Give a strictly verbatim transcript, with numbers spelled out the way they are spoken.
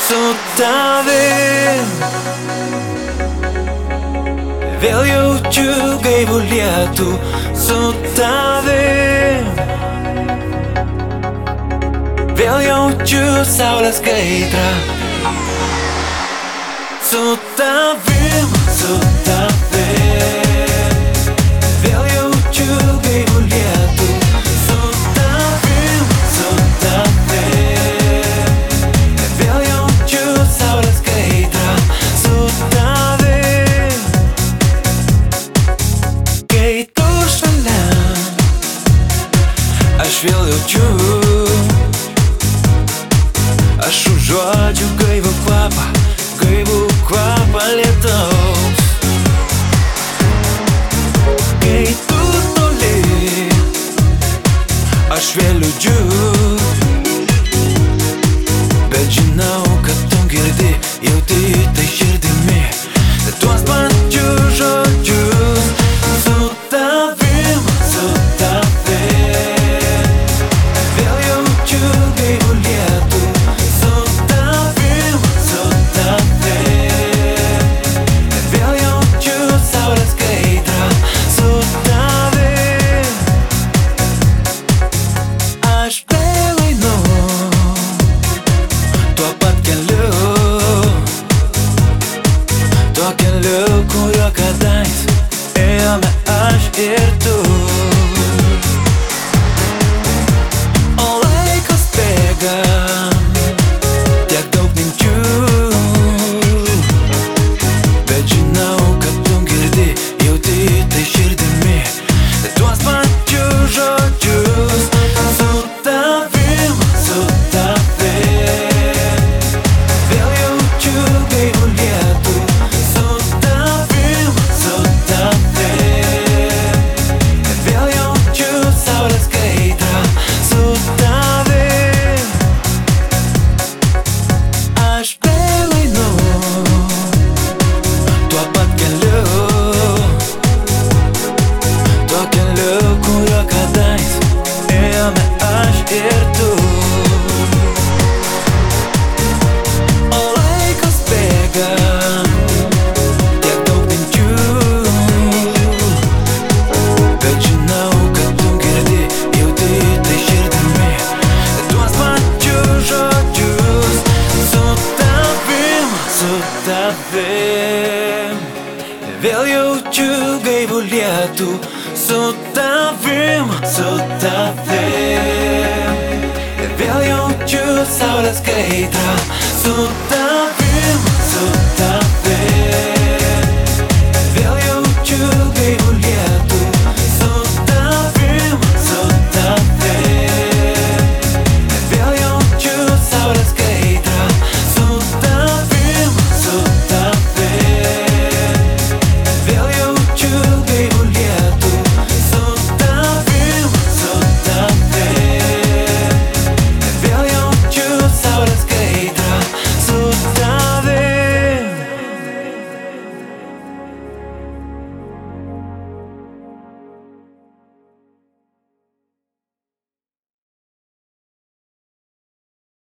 su tavim. Vėl jaučiu gaivų lietų su tavim. Vėl jaučiu saulės kaitrą su tavim, su tavim. Vėl jaučiu gaivų lietų su tavim, su tavim. Vėl jaučiu saulės kaitrą su tavim. Kai tu šalia, aš vėl jaučiu, aš užuodžiu gaivų kvapą, gaivų kvapą lietaus. Kai tu toli, aš vėl liūdžiu, bet žinau, kad tu girdi, jauti tai širdimi tuos pačius žodžius. Su tavim, su tavim. Vėl jaučiu gaivų lietų su tavim, su tavim. Vėl jaučiu saulės kaitrą su tavim. Aš vėl einu tuo pat keliu, tuo keliu, kuriuo kadais ėjome aš ir tu. O laikas bėga, tiek daug minčių, bet žinau, kad tu girdi, jauti tai širdimi tuos pačius žodžius. Su tavim, su tavim. Vėl jaučiu gaivų lietų su tavim, su tavim. Vėl jaučiu saulės kaitrą su tavim. Aš vėl einu tuo pat keliu, tuo keliu, kuriuo kadais ėjome aš ir tu. O laikas bėga, tiek daug minčių, bet žinau, kad tu girdi, jauti tai širdimi tuos pačius žodžius. Su tavim, su tavim. Vėl jaučiu gaivų lietų su tavim, su tavim. Vėl jaučiu saulės kaitrą su tavim.